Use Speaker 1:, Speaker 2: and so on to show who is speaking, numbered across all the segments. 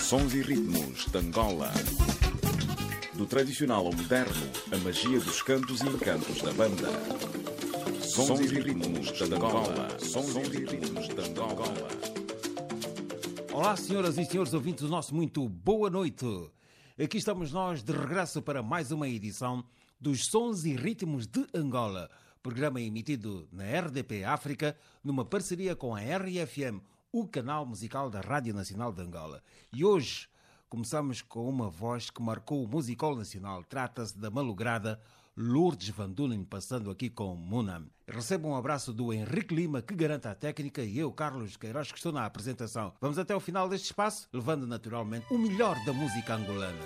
Speaker 1: Sons e ritmos de Angola. Do tradicional ao moderno, a magia dos cantos e encantos da banda. Sons e ritmos de Angola. Sons e ritmos de Angola.
Speaker 2: Olá, senhoras e senhores ouvintes do nosso muito boa noite. Aqui estamos nós de regresso para mais uma edição dos Sons e Ritmos de Angola, programa emitido na RDP África, numa parceria com a RFM, o canal musical da Rádio Nacional de Angola. E hoje começamos com uma voz que marcou o musical nacional. Trata-se da malograda Lourdes Van Dulen, passando aqui com Munam. Recebo um abraço do Henrique Lima, que garante a técnica, e eu, Carlos Queiroz, que estou na apresentação. Vamos até o final deste espaço, levando naturalmente o melhor da música angolana.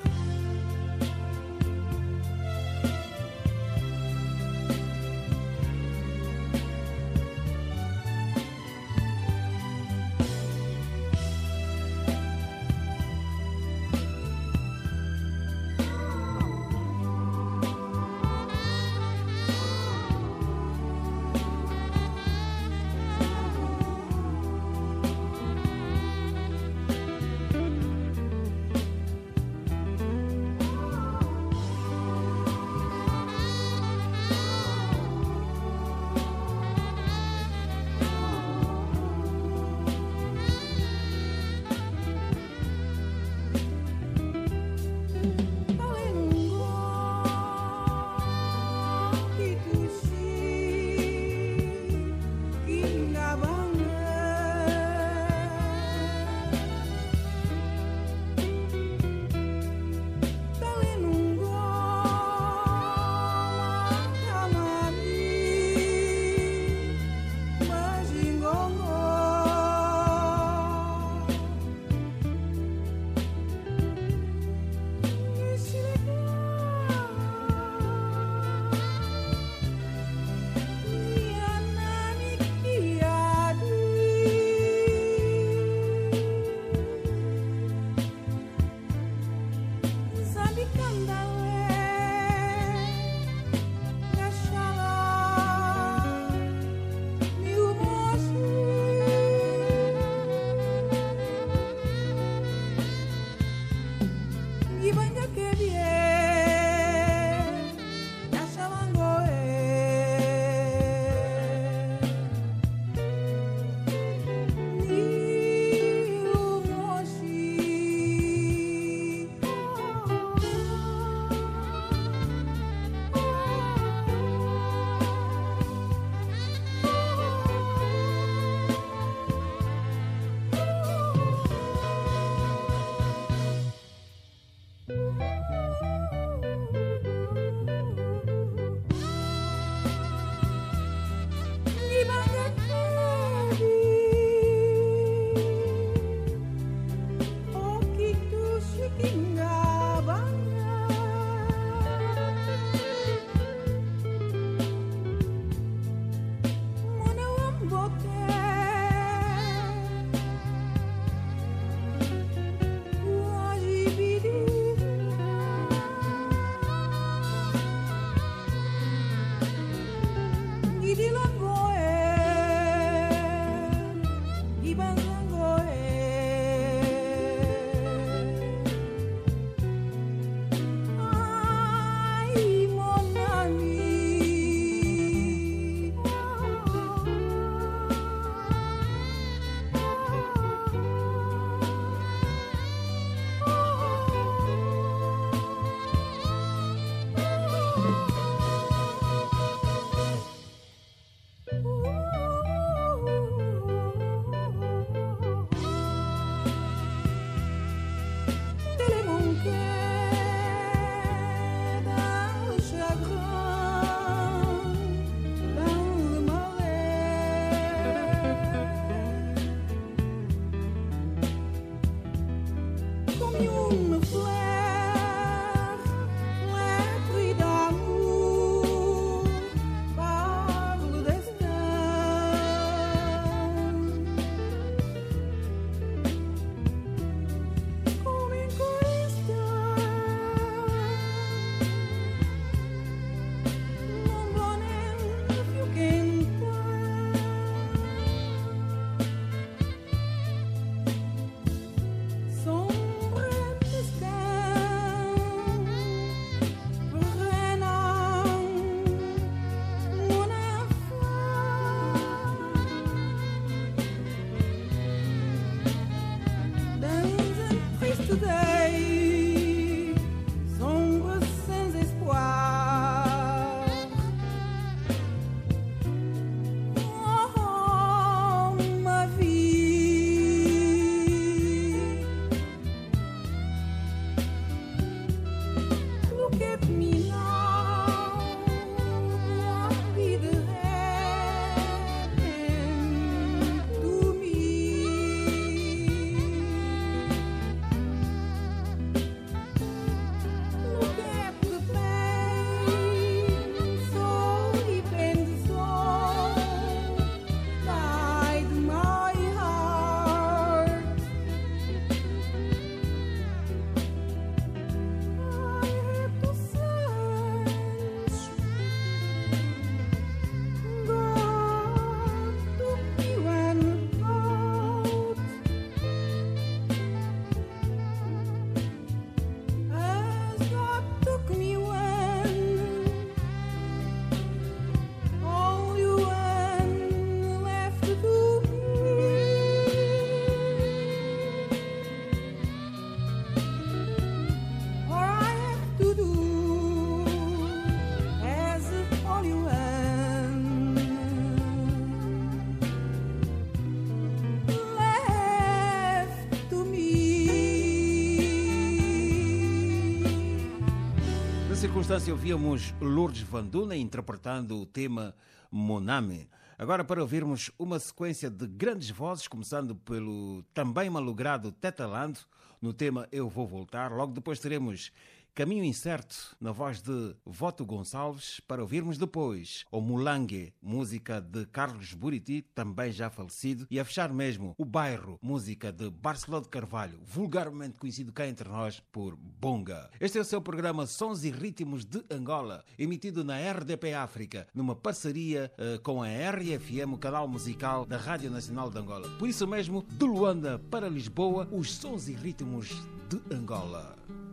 Speaker 2: circunstância, ouvíamos Lourdes Vanduna interpretando o tema Moname. Agora, para ouvirmos uma sequência de grandes vozes, começando pelo também malogrado Teta Lando, no tema Eu Vou Voltar. Logo depois teremos Caminho Incerto, na voz de Voto Gonçalves, para ouvirmos depois o Mulangue, música de Carlos Buriti, também já falecido, e a fechar mesmo o Bairro, música de Barceló de Carvalho, vulgarmente conhecido cá entre nós por Bonga. Este é o seu programa Sons e Ritmos de Angola, emitido na RDP África, numa parceria com a RFM, o canal musical da Rádio Nacional de Angola. Por isso mesmo, de Luanda para Lisboa, os Sons e Ritmos de Angola.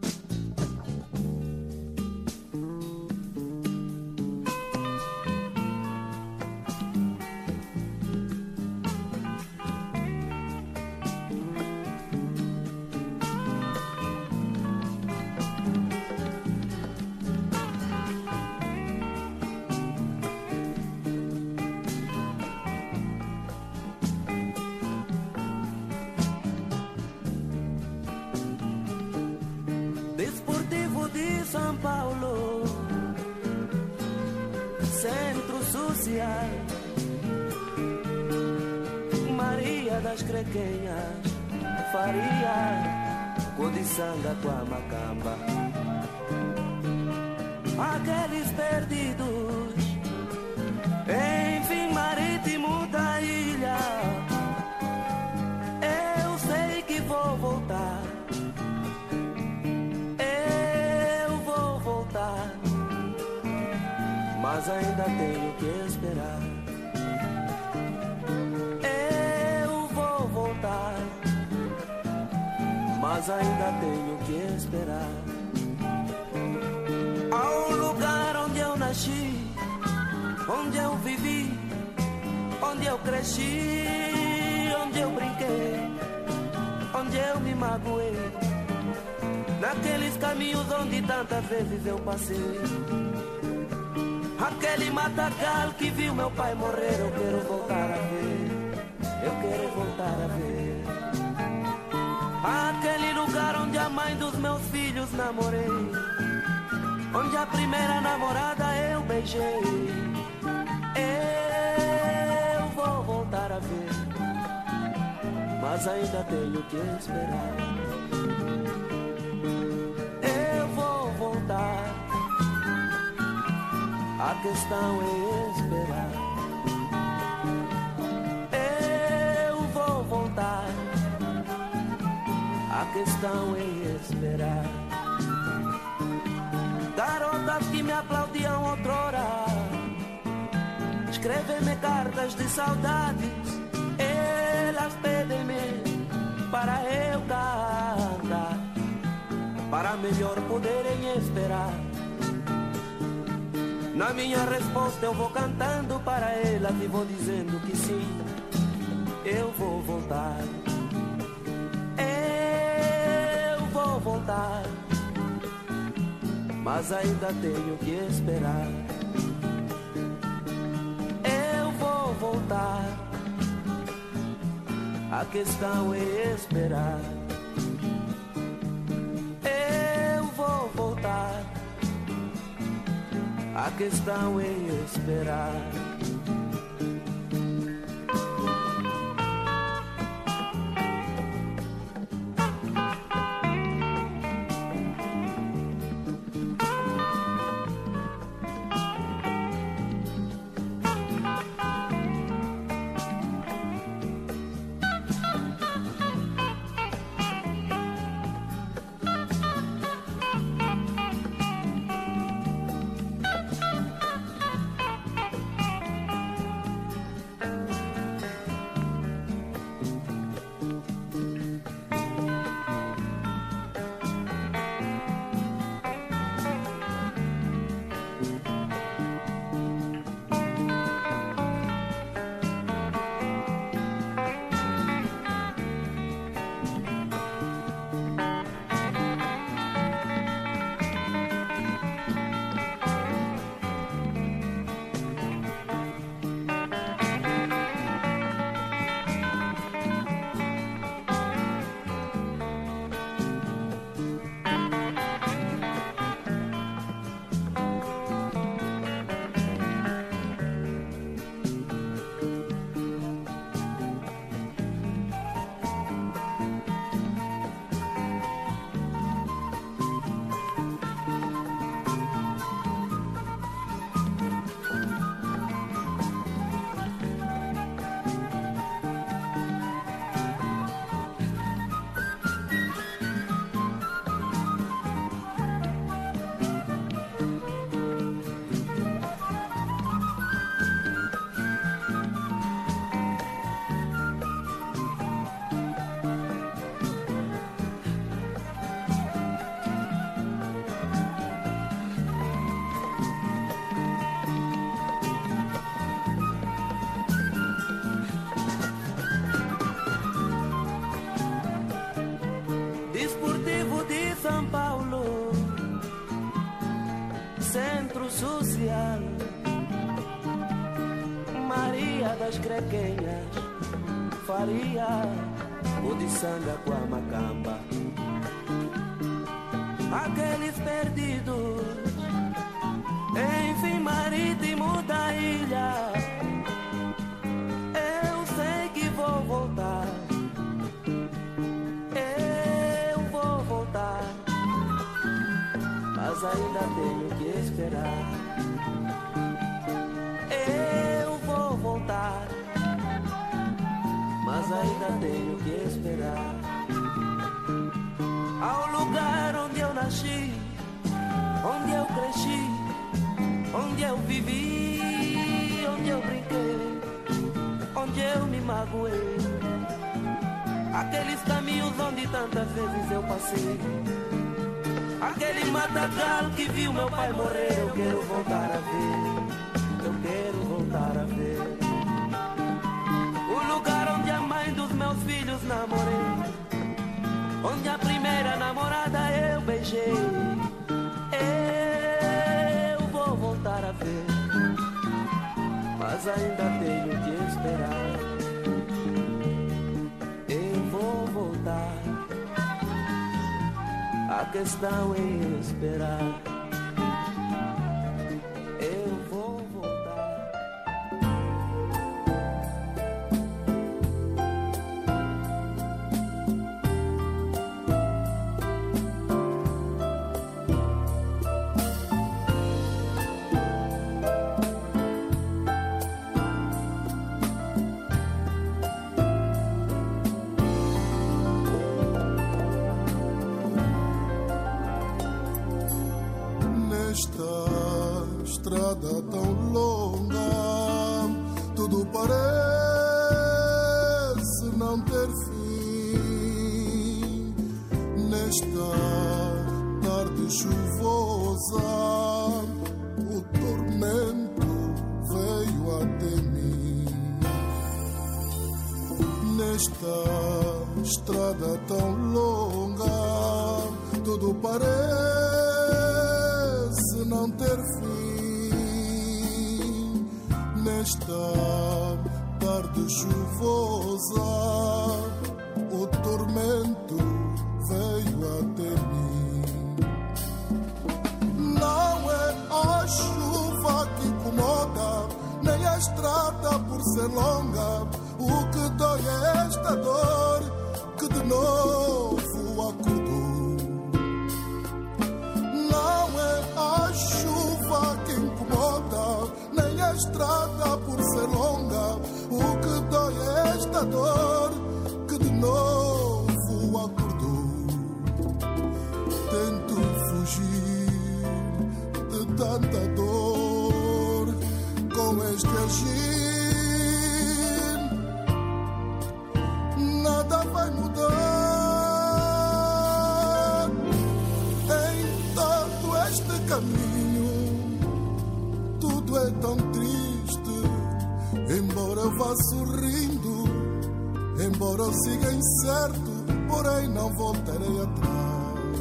Speaker 3: São Paulo, Centro Social, Maria das Crequenhas, Faria, Codiçanga com a Macamba. Aqueles perdidos, enfim, marítimo da ilha. Eu sei que vou voltar. Mas ainda tenho que esperar. Eu vou voltar, mas ainda tenho que esperar. Ao lugar onde eu nasci, onde eu vivi, onde eu cresci, onde eu brinquei, onde eu me magoei, naqueles caminhos onde tantas vezes eu passei. Aquele matagal que viu meu pai morrer, eu quero voltar a ver, eu quero voltar a ver. Aquele lugar onde a mãe dos meus filhos namorei, onde a primeira namorada eu beijei. Eu vou voltar a ver, mas ainda tenho que esperar. Eu vou voltar, a questão é esperar. Eu vou voltar, a questão é esperar. Garotas que me aplaudiam outrora, escrevem-me cartas de saudades. Elas pedem-me para eu cantar, para melhor poderem esperar. Na minha resposta eu vou cantando para elas e vou dizendo que sim, eu vou voltar. Eu vou voltar, mas ainda tenho que esperar. Eu vou voltar, a questão é esperar. Eu vou voltar, a questão é esperar. das crequenhas, faria o de sanga com a macamba. Aqueles perdidos em fim marítimo da ilha, eu sei que vou voltar, eu vou voltar, mas ainda tenho que esperar. Eu vou voltar, mas ainda tenho que esperar. Ao lugar onde eu nasci, onde eu cresci, onde eu vivi, onde eu brinquei, onde eu me magoei. Aqueles caminhos onde tantas vezes eu passei, aquele matagal que viu meu pai morrer. Eu quero voltar a ver, eu quero voltar a ver. O lugar onde a mãe dos meus filhos namorei, onde a primeira namorada eu beijei. Eu vou voltar a ver, mas ainda tenho que esperar. Eu vou voltar, a questão é esperar. Eu vou voltar.
Speaker 4: Estrada tão longa, tudo parece não ter fim. Nesta tarde chuvosa, o tormento veio até mim. Nesta estrada tão longa, tudo parece não ter fim. Nesta tarde chuvosa, o tormento veio até mim. Não é a chuva que incomoda, nem a estrada por ser longa. O que dói é esta dor que de novo acordou. Não é a chuva que incomoda, nem a estrada por ser longa. O que dói é esta dor que de novo acordou. Tento fugir de tanta dor com este agir. Nada vai mudar. Em todo este caminho, tudo é tão triste. Embora eu vá sorrindo, embora eu siga incerto, porém não voltarei atrás.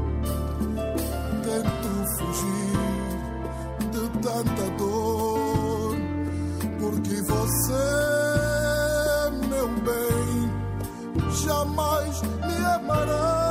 Speaker 4: Tento fugir de tanta dor, porque você, meu bem, jamais me amará.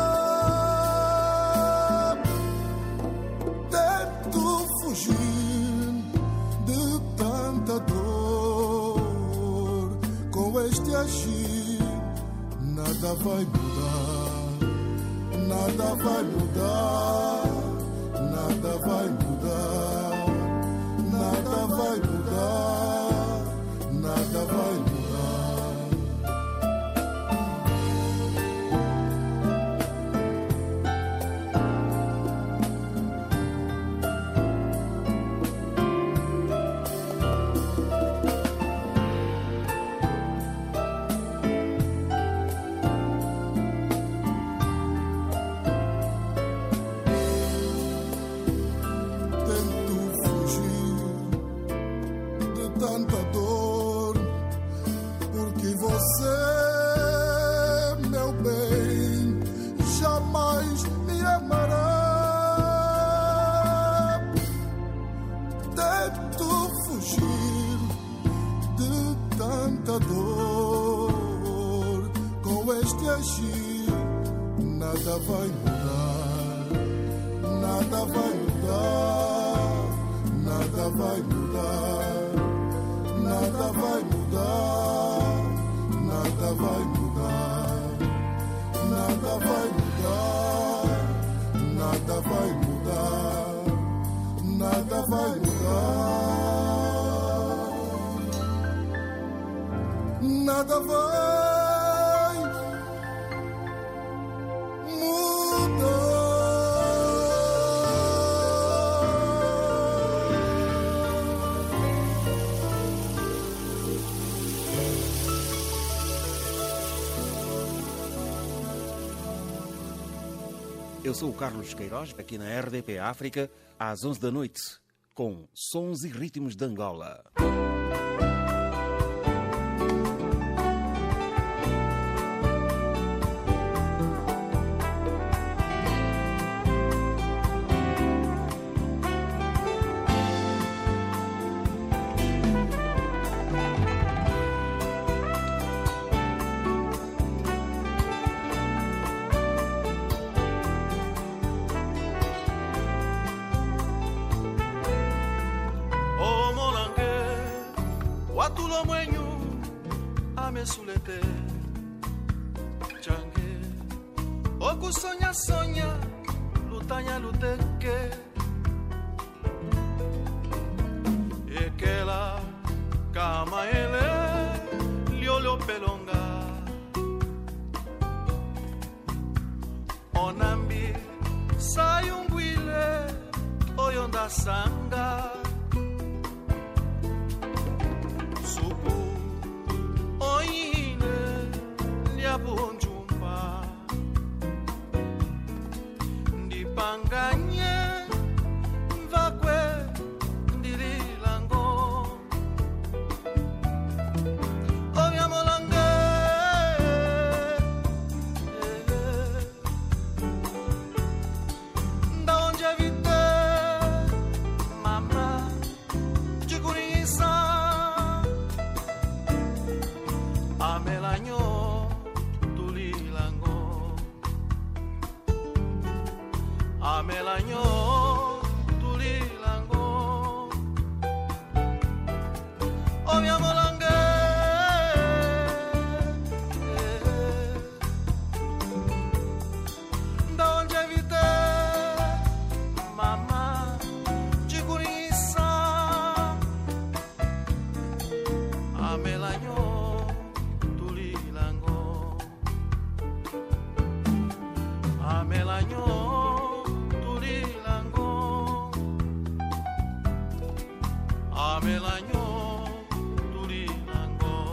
Speaker 4: Tento fugir de tanta dor, com este agir nada vai mudar, nada vai mudar, nada vai mudar, nada vai mudar, nada vai mudar. Tanta dor, porque você, meu bem, jamais me amará. Tento fugir de tanta hoje nada vai mudar, nada vai mudar, nada vai mudar, nada vai mudar, nada vai mudar, nada vai mudar, nada vai mudar, nada vai mudar, nada vai.
Speaker 2: Eu sou o Carlos Queiroz, aqui na RDP África, às 11 da noite, com Sons e Ritmos de Angola.
Speaker 3: Sulete changue oku sonya sonya lutanya luteke ekela kama ele liolo pelonga onambi sayungwile oyonda sanga Bunjumba ndipanganye mvakwe ndirilango ovyamolange ndaonje vite mama chikunisa amelanyo Amelanyo tulilango Omiamolange Ndaonje vite mama chikunisa Amelanyo tulilango Amelanyo Amelanyo tulilango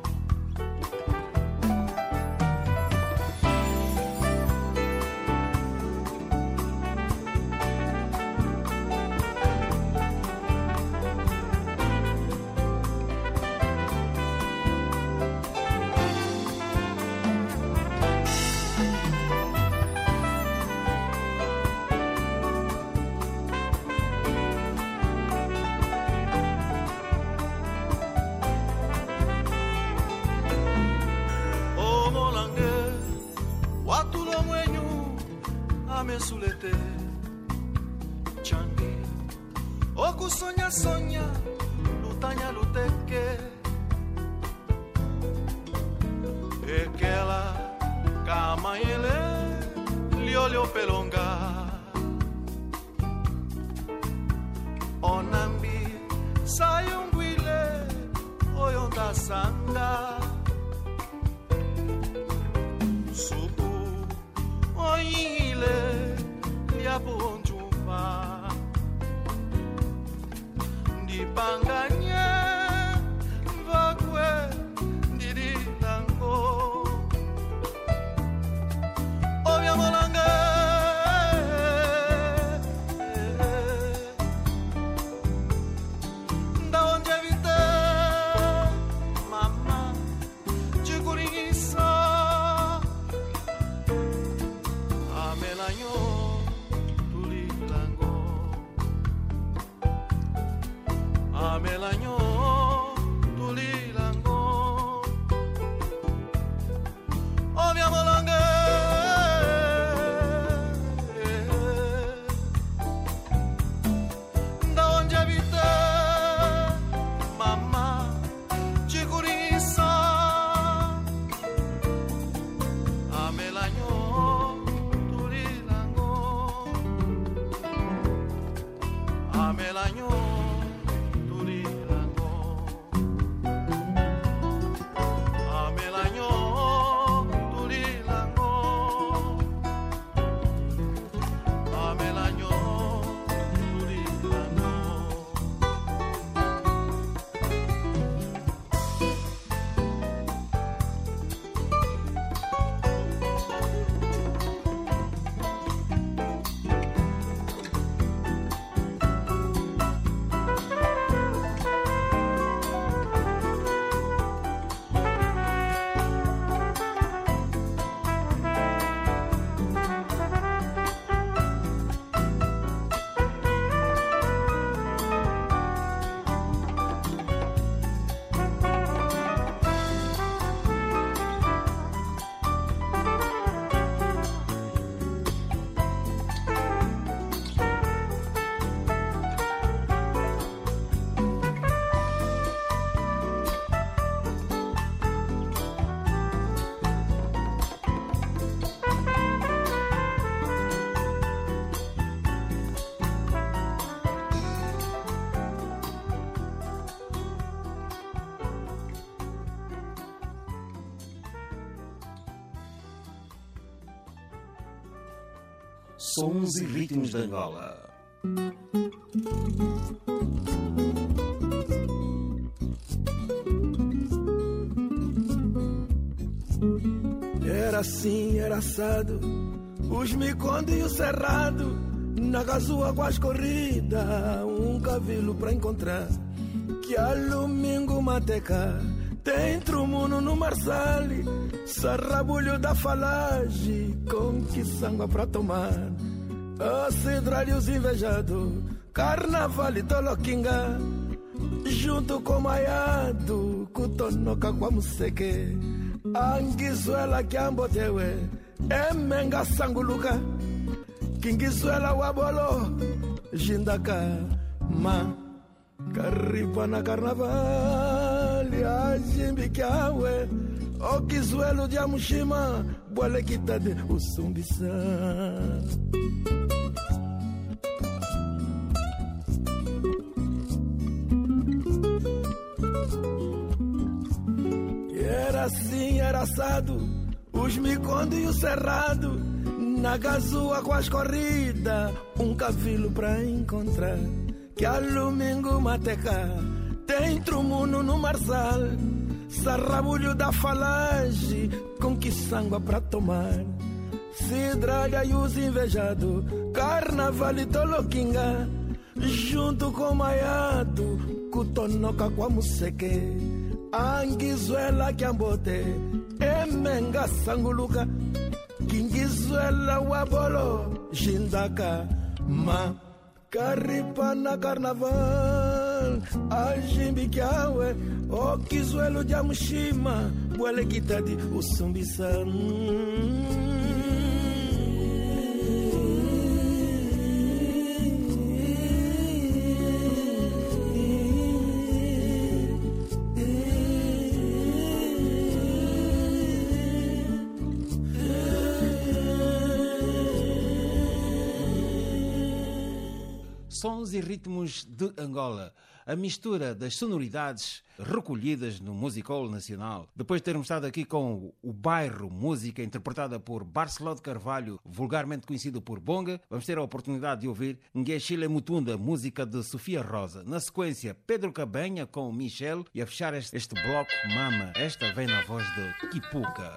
Speaker 3: Sulete changi oku sonya sonya lutanya luteke ekela kama ele liolio pelonga onambi sayungwile oyonda sanga suku oyile Bunjumba ndipanganye mvakwe ndirilango ovyamolange ndaonje vite mama chikunisa amelanyo Amelanyo tulilango Omiamolange
Speaker 2: Sons e ritmos de Angola.
Speaker 5: Era assim, era assado, os miconde e o cerrado, na gasua com as corridas, um cavilo pra encontrar, que a domingo mateca, tem trumuno no marsale, sarrabulho da falagem, com que sangua pra tomar, a cidra e os invejados, carnaval e toloquinga, junto com maiado, cutonoca com a museque, anguizuela que ambotewe, emenga sanguluka, kingizuela wabolo, jindaka, ma, karipa na carnaval, ajimbikiawe, okizuelo de amushima, boale kitade usumbisa. Era assim, era assado, os miconde e o cerrado, na gasua com as corridas, um cavilo pra encontrar, que a domingo mateca, tem trumuno no marsal, sarrabulho da falagem, com que sangua pra tomar, cidralha e os invejados, carnaval e toloquinga, junto com maiado, cutonoca com a museque, anguizuela que ambote, emenga sanguluka, kingizuela wabolo, jindaka, ma, karipa na carnaval, ajimbikiawe, okizuelo de amushima, boale kitadi usumbisa.
Speaker 2: Sons e ritmos de Angola, a mistura das sonoridades recolhidas no Musical Nacional. Depois de termos estado aqui com o Bairro, música interpretada por Barceló de Carvalho, vulgarmente conhecido por Bonga, vamos ter a oportunidade de ouvir Ngeshile Mutunda, música de Sofia Rosa. Na sequência, Pedro Cabenha com Michel, e a fechar este bloco, Mama. Esta vem na voz de Kipuka.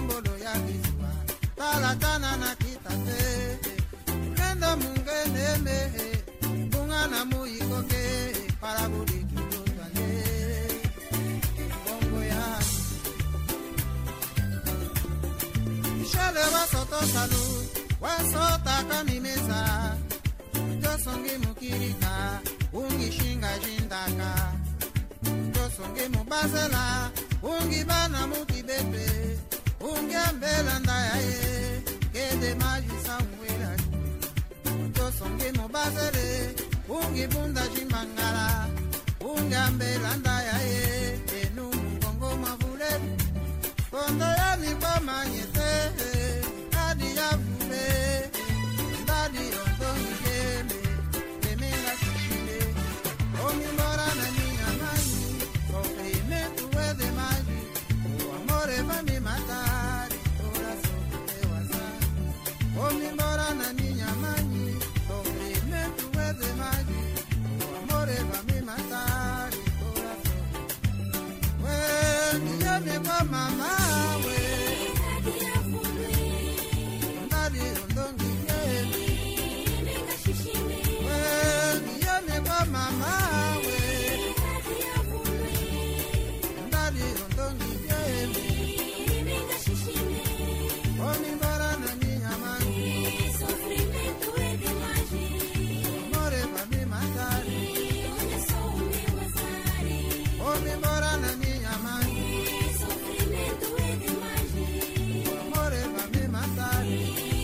Speaker 6: sotombolo ya kiswa talatana na kitate kenda mungene mehe bungana muikoke para budiki tutane bongo ya shale wasoto salu wasota kamimeza josongi mukirika ungi shinga jindaka josongi mubazela ungi bana mukibebe ungi ambela ndayaye kede majisa mwela josongi mubazele ungi bunda jimbangala ungi ambela ndayaye enu mkongo mavule kondo ya mipa manyete adi ya vule ndadi ondongi keme kemenga kushile omi mora na niya mani ofime tuwe de maji o amore vami matari ora sote wasa omi mora na niya mani ofime tuwe de maji o amore vami matari ora sote we niyame kwa mama we ndadi ondongi keme we niyame kwa mama we ndadi ondongi keme oni mbara na ninyamani more vami matari oni mbara na ninyamani more vami matari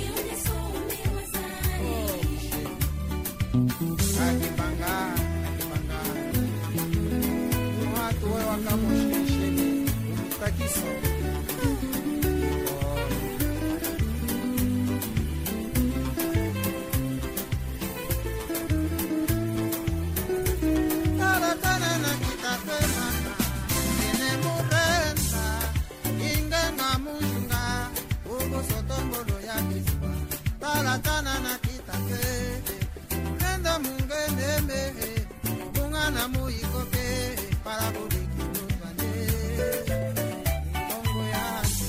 Speaker 6: akibanga watu we wakamoshisheni utakiso talatana na kitate mama ene murenda ingenga mujunga ugo sotombolo ya kiswa talatana na kitate kenda mungene mehe bungana muikoke para budiki tutane bongo ya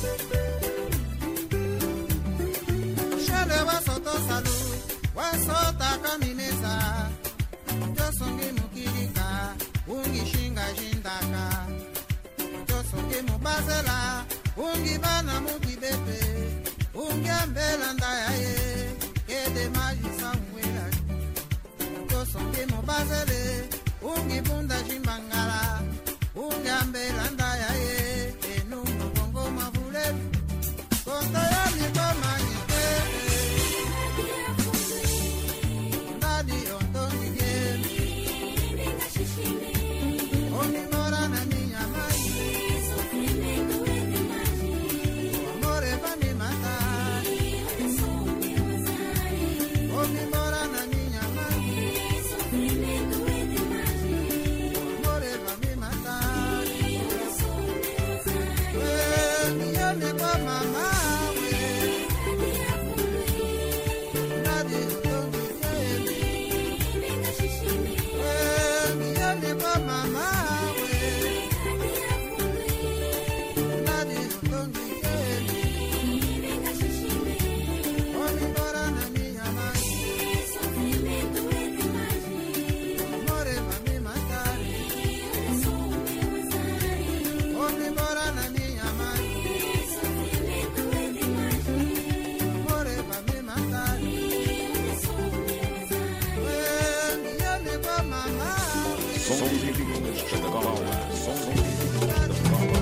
Speaker 6: shale wasoto salu wasota kamimeza josongi mukirika ungi shinga jindaka josongi mubazela ungi bana mukibebe ungi ambela ndayaye kede majisa mwela josongi mubazele ungi bunda jimbangala ungi ambela ndayaye enu mbongo mavule konta ya mikoma nyite ndadi ondongi keme oni mora na ninyamani amore vami matari oni mora na ninyamani amore vami matari we niyame kwa mama we ndadi ondongi keme we niyame kwa mama we ndadi ondongi keme oni bora na ninyamani amore vami matari oni bora na ninyamani amore vami matari we niyame kwa mama we
Speaker 1: Sons e ritmos de Angola. Sons e ritmos de Angola.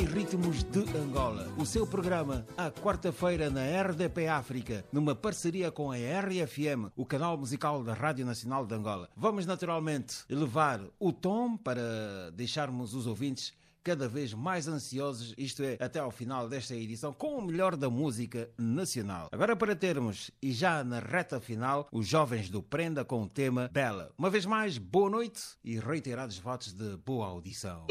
Speaker 2: Ritmos de Angola, o seu programa à quarta-feira na RDP África, numa parceria com a RFM, o canal musical da Rádio Nacional de Angola. Vamos naturalmente elevar o tom para deixarmos os ouvintes cada vez mais ansiosos, isto é, até ao final desta edição, com o melhor da música nacional. Agora, para termos, e já na reta final, os jovens do Prenda com o tema Bela. Uma vez mais, boa noite e reiterados votos de boa audição.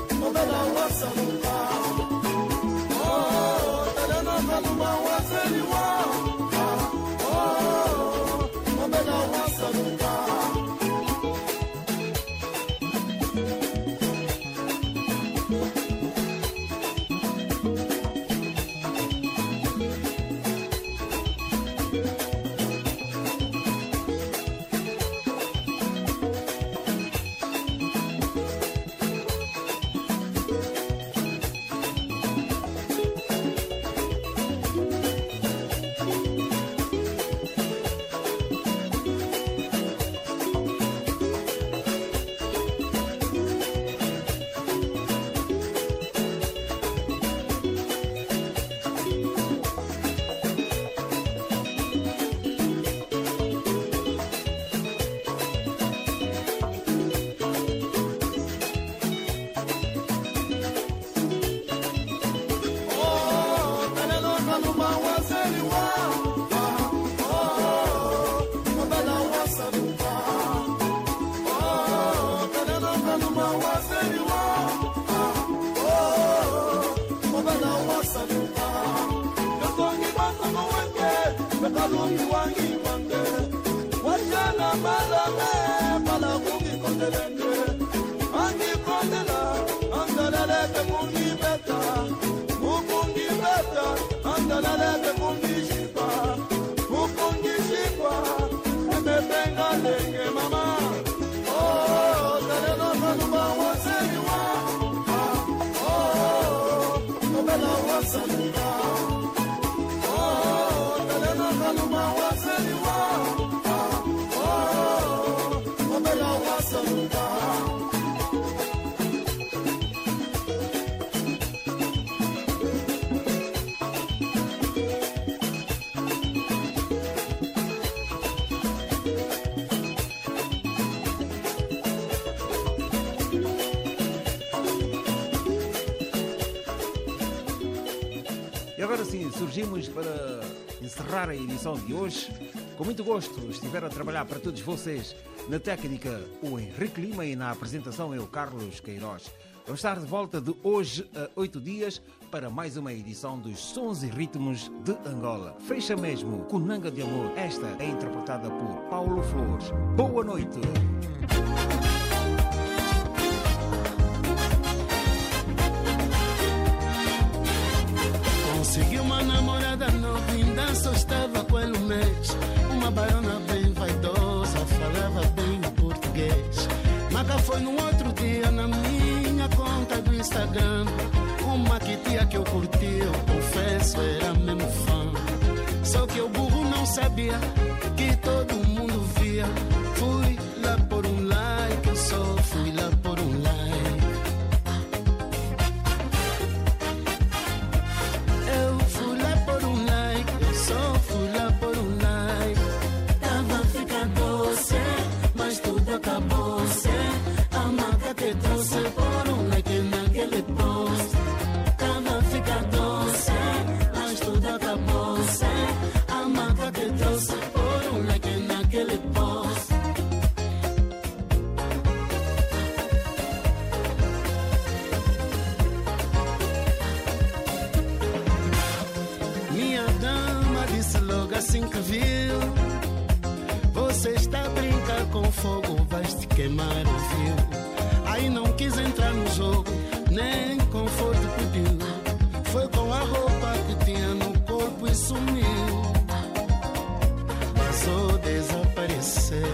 Speaker 4: Anyway. kalumi wangi kwande wajana malame pala kungi kondelende wangi kondela andalele ke mungi beta mukungi beta andalele ke mungi shipa mukungi shipa emebenga lenge mama oh dalelo kaluma waseliwa oh obela waseliwa
Speaker 2: E agora sim, surgimos para encerrar a edição de hoje. Com muito gosto, estiveram a trabalhar para todos vocês na técnica o Henrique Lima e na apresentação eu, Carlos Queiroz. Vamos estar de volta de hoje a 8 dias para mais uma edição dos Sons e Ritmos de Angola. Fecha mesmo com Nanga de Amor. Esta é interpretada por Paulo Flores. Boa noite!
Speaker 5: Consegui uma namorada novinha, só estava com ele um mês. Uma baiana bem vaidosa, falava bem o português. Maca foi no outro dia na minha conta do Instagram. Uma que tia que eu curti, eu confesso, era mesmo fã. Só que o burro não sabia que todo mundo via. Fui lá por um like, eu só fui lá por um like. Assim que viu, você está a brincar com fogo, vais te queimar o fio. Aí não quis entrar no jogo, nem conforto pediu. Foi com a roupa que tinha no corpo e sumiu. Passou a desaparecer.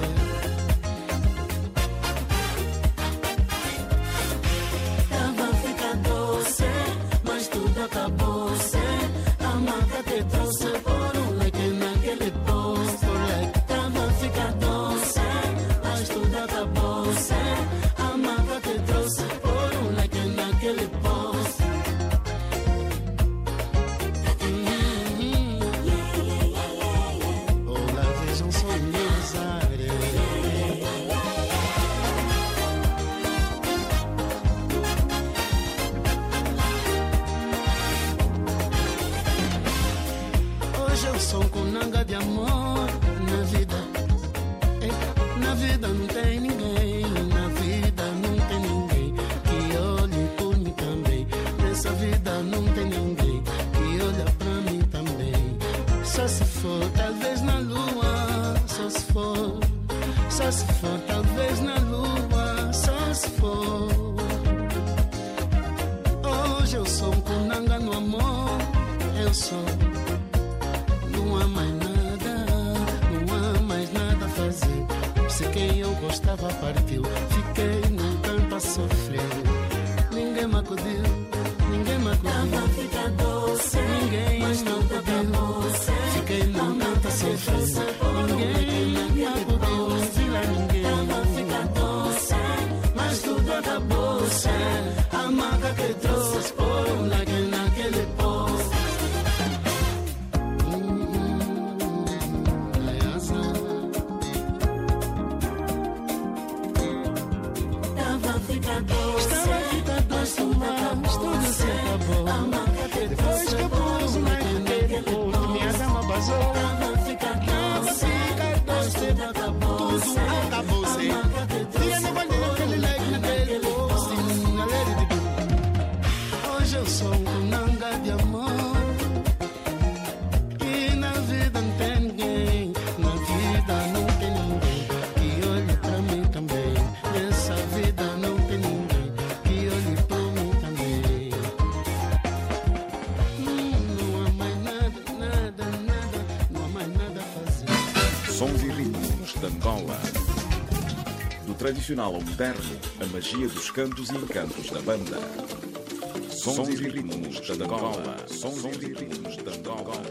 Speaker 5: Tava a ficar doce, mas tudo acabou-se. A marca te trouxe por naquele posto, like, tava a ficar doce, mas tudo acabou-se. A marca que trouxe por like naquele posto. Olá, vejam só meus ares. Hoje eu sou com nanga de amor na vida. Na vida não tem ninguém, na vida não tem ninguém que olhe por mim também. Nessa vida não tem ninguém que olha pra mim também. Só se for, talvez na lua, só se for. Só se for, talvez na lua, só se for. Hoje eu sou com nanga no amor, eu sou. Não há mais nada, não há mais nada a fazer. Se quem eu gostava partiu, fiquei num canto a sofrer. Ninguém me acudiu, ninguém me acudiu. Tava a ficar doce, ninguém mas não acudiu. Fiquei num canto a sofrer. Ninguém me acudiu, vila ninguém. Tava a ficar doce, mas tudo acabou-se. A marca que trouxe por um like naquele posto. Estava a ficar doce, mas tudo se acabou. Depois que eu pus o like naquele posto, minha dama vazou. Estava a ficar doce, tudo acabou-se. Tira no banho naquele like naquele posto. Hoje eu sou um nanga de amor. E na vida não tem ninguém
Speaker 1: Sons e ritmos de Angola. Do tradicional ao moderno, a magia dos cantos e encantos da banda. Sons e ritmos de Angola. Sons e ritmos de Angola.